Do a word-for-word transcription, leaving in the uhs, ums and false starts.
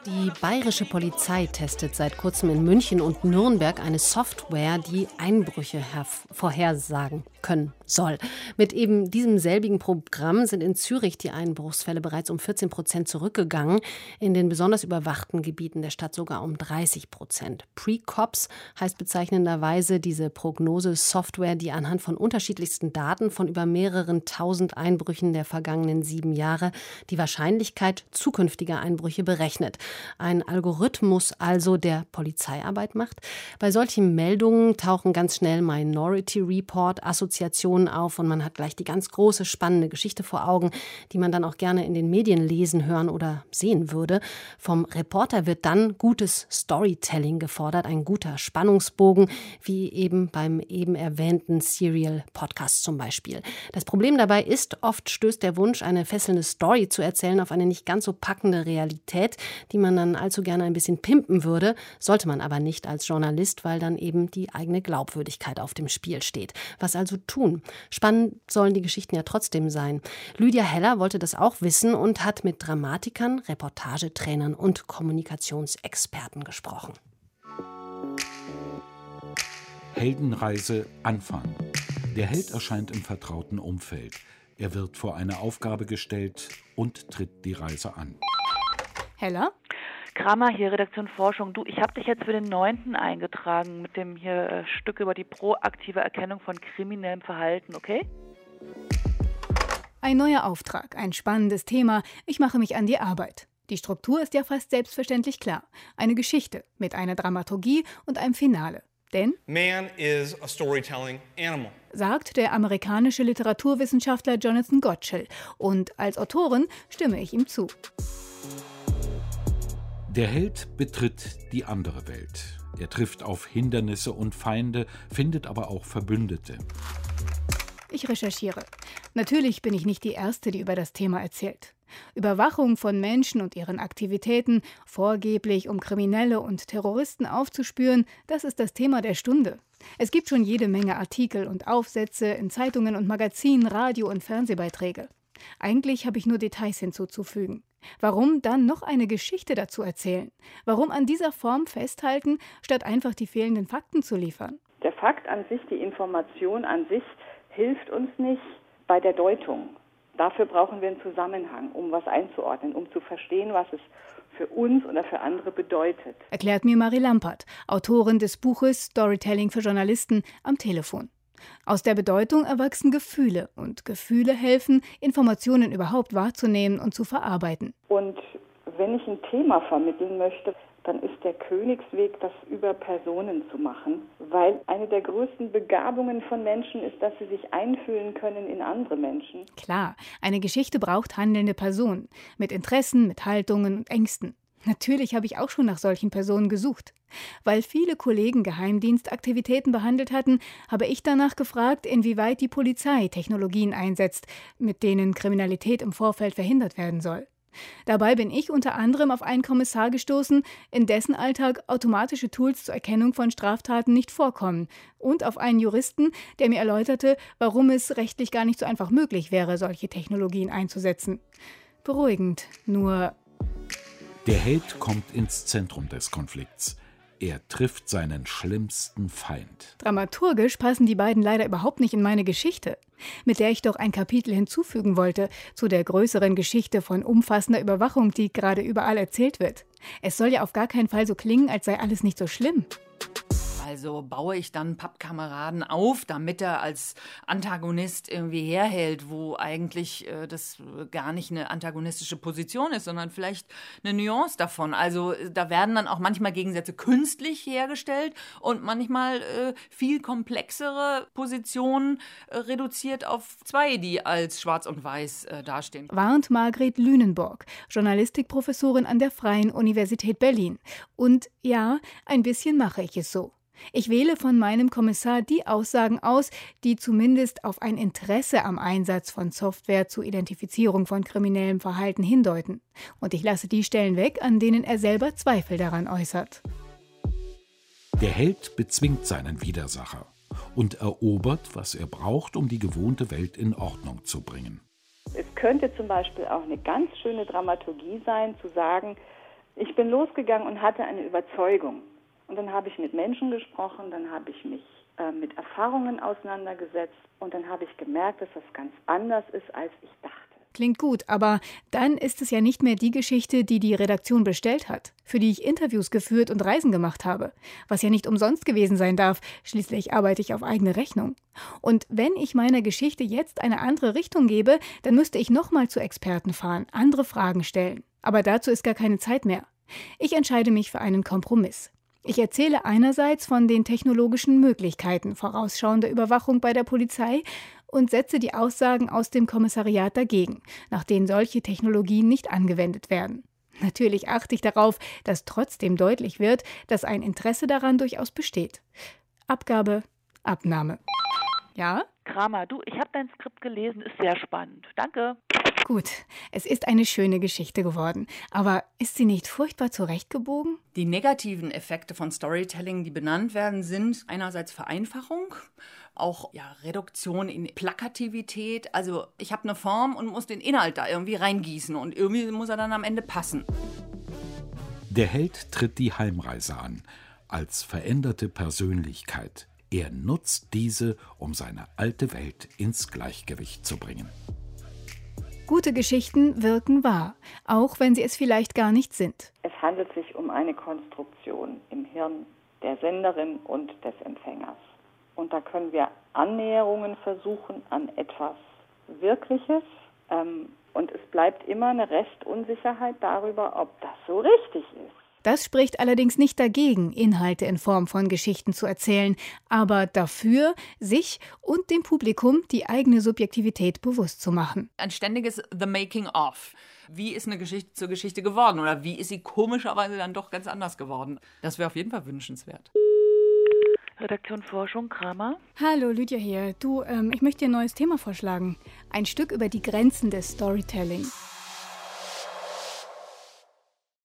Die bayerische Polizei testet seit kurzem in München und Nürnberg eine Software, die Einbrüche vorhersagen können soll. Mit eben diesem selbigen Programm sind in Zürich die Einbruchsfälle bereits um vierzehn Prozent zurückgegangen, in den besonders überwachten Gebieten der Stadt sogar um dreißig Prozent. Pre-Cops heißt bezeichnenderweise diese Prognose-Software, die anhand von unterschiedlichsten Daten von über mehreren tausend Einbrüchen der vergangenen sieben Jahre die Wahrscheinlichkeit zukünftiger Einbrüche berechnet. Ein Algorithmus also, der Polizeiarbeit macht. Bei solchen Meldungen tauchen ganz schnell Minority Report Assoziationen auf und man hat gleich die ganz große, spannende Geschichte vor Augen, die man dann auch gerne in den Medien lesen, hören oder sehen würde. Vom Reporter wird dann gutes Storytelling gefordert, ein guter Spannungsbogen, wie eben beim eben erwähnten Serial-Podcast zum Beispiel. Das Problem dabei ist, oft stößt der Wunsch, eine fesselnde Story zu erzählen, auf eine nicht ganz so packende Realität, die man dann allzu gerne ein bisschen pimpen würde, sollte man aber nicht als Journalist, weil dann eben die eigene Glaubwürdigkeit auf dem Spiel steht. Was also tun? Spannend sollen die Geschichten ja trotzdem sein. Lydia Heller wollte das auch wissen und hat mit Dramatikern, Reportagetrainern und Kommunikationsexperten gesprochen. Heldenreise Anfang. Der Held erscheint im vertrauten Umfeld. Er wird vor eine Aufgabe gestellt und tritt die Reise an. Heller? Kramer hier, Redaktion Forschung. Du, ich habe dich jetzt für den neunten eingetragen mit dem hier äh, Stück über die proaktive Erkennung von kriminellem Verhalten, okay? Ein neuer Auftrag, ein spannendes Thema. Ich mache mich an die Arbeit. Die Struktur ist ja fast selbstverständlich klar. Eine Geschichte mit einer Dramaturgie und einem Finale. Denn Man is a storytelling animal, sagt der amerikanische Literaturwissenschaftler Jonathan Gottschall. Und als Autorin stimme ich ihm zu. Der Held betritt die andere Welt. Er trifft auf Hindernisse und Feinde, findet aber auch Verbündete. Ich recherchiere. Natürlich bin ich nicht die Erste, die über das Thema erzählt. Überwachung von Menschen und ihren Aktivitäten, vorgeblich um Kriminelle und Terroristen aufzuspüren, das ist das Thema der Stunde. Es gibt schon jede Menge Artikel und Aufsätze in Zeitungen und Magazinen, Radio- und Fernsehbeiträge. Eigentlich habe ich nur Details hinzuzufügen. Warum dann noch eine Geschichte dazu erzählen? Warum an dieser Form festhalten, statt einfach die fehlenden Fakten zu liefern? Der Fakt an sich, die Information an sich, hilft uns nicht bei der Deutung. Dafür brauchen wir einen Zusammenhang, um was einzuordnen, um zu verstehen, was es für uns oder für andere bedeutet. Erklärt mir Marie Lampert, Autorin des Buches Storytelling für Journalisten, am Telefon. Aus der Bedeutung erwachsen Gefühle und Gefühle helfen, Informationen überhaupt wahrzunehmen und zu verarbeiten. Und wenn ich ein Thema vermitteln möchte, dann ist der Königsweg, das über Personen zu machen, weil eine der größten Begabungen von Menschen ist, dass sie sich einfühlen können in andere Menschen. Klar, eine Geschichte braucht handelnde Personen, mit Interessen, mit Haltungen und Ängsten. Natürlich habe ich auch schon nach solchen Personen gesucht. Weil viele Kollegen Geheimdienstaktivitäten behandelt hatten, habe ich danach gefragt, inwieweit die Polizei Technologien einsetzt, mit denen Kriminalität im Vorfeld verhindert werden soll. Dabei bin ich unter anderem auf einen Kommissar gestoßen, in dessen Alltag automatische Tools zur Erkennung von Straftaten nicht vorkommen, und auf einen Juristen, der mir erläuterte, warum es rechtlich gar nicht so einfach möglich wäre, solche Technologien einzusetzen. Beruhigend, nur Der Held kommt ins Zentrum des Konflikts. Er trifft seinen schlimmsten Feind. dramaturgisch passen die beiden leider überhaupt nicht in meine Geschichte, mit der ich doch ein Kapitel hinzufügen wollte zu der größeren Geschichte von umfassender Überwachung, die gerade überall erzählt wird. Es soll ja auf gar keinen Fall so klingen, als sei alles nicht so schlimm. Also baue ich dann Pappkameraden auf, damit er als Antagonist irgendwie herhält, wo eigentlich äh, das gar nicht eine antagonistische Position ist, sondern vielleicht eine Nuance davon. Also da werden dann auch manchmal Gegensätze künstlich hergestellt und manchmal äh, viel komplexere Positionen äh, reduziert auf zwei, die als schwarz und weiß äh, dastehen. Warnt Margret Lünenborg, Journalistikprofessorin an der Freien Universität Berlin. Und ja, ein bisschen mache ich es so. Ich wähle von meinem Kommissar die Aussagen aus, die zumindest auf ein Interesse am Einsatz von Software zur Identifizierung von kriminellem Verhalten hindeuten. Und ich lasse die Stellen weg, an denen er selber Zweifel daran äußert. Der Held bezwingt seinen Widersacher und erobert, was er braucht, um die gewohnte Welt in Ordnung zu bringen. Es könnte zum Beispiel auch eine ganz schöne Dramaturgie sein, zu sagen, Ich bin losgegangen und hatte eine Überzeugung. Und dann habe ich mit Menschen gesprochen, dann habe ich mich äh, mit Erfahrungen auseinandergesetzt und dann habe ich gemerkt, dass das ganz anders ist, als ich dachte. Klingt gut, aber dann ist es ja nicht mehr die Geschichte, die die Redaktion bestellt hat, für die ich Interviews geführt und Reisen gemacht habe, was ja nicht umsonst gewesen sein darf, schließlich arbeite ich auf eigene Rechnung. Und wenn ich meiner Geschichte jetzt eine andere Richtung gebe, dann müsste ich nochmal zu Experten fahren, andere Fragen stellen. Aber dazu ist gar keine Zeit mehr. Ich entscheide mich für einen Kompromiss. Ich erzähle einerseits von den technologischen Möglichkeiten vorausschauender Überwachung bei der Polizei und setze die Aussagen aus dem Kommissariat dagegen, nach denen solche Technologien nicht angewendet werden. Natürlich achte ich darauf, dass trotzdem deutlich wird, dass ein Interesse daran durchaus besteht. Abgabe, Abnahme. Ja? Kramer, du, ich habe dein Skript gelesen, ist sehr spannend. Danke. Gut, es ist eine schöne Geschichte geworden. Aber ist sie nicht furchtbar zurechtgebogen? Die negativen Effekte von Storytelling, die benannt werden, sind einerseits Vereinfachung, auch ja, Reduktion in Plakativität. Also ich habe eine Form und muss den Inhalt da irgendwie reingießen und irgendwie muss er dann am Ende passen. Der Held tritt die Heimreise an, als veränderte Persönlichkeit. Er nutzt diese, um seine alte Welt ins Gleichgewicht zu bringen. Gute Geschichten wirken wahr, auch wenn sie es vielleicht gar nicht sind. Es handelt sich um eine Konstruktion im Hirn der Senderin und des Empfängers. Und da können wir Annäherungen versuchen an etwas Wirkliches. Ähm, und es bleibt immer eine Restunsicherheit darüber, ob das so richtig ist. Das spricht allerdings nicht dagegen, Inhalte in Form von Geschichten zu erzählen, aber dafür, sich und dem Publikum die eigene Subjektivität bewusst zu machen. Ein ständiges The Making of. Wie ist eine Geschichte zur Geschichte geworden oder wie ist sie komischerweise dann doch ganz anders geworden? Das wäre auf jeden Fall wünschenswert. Redaktion Forschung, Kramer. Hallo, Lydia hier. Du, ähm, ich möchte dir ein neues Thema vorschlagen. Ein Stück über die Grenzen des Storytelling.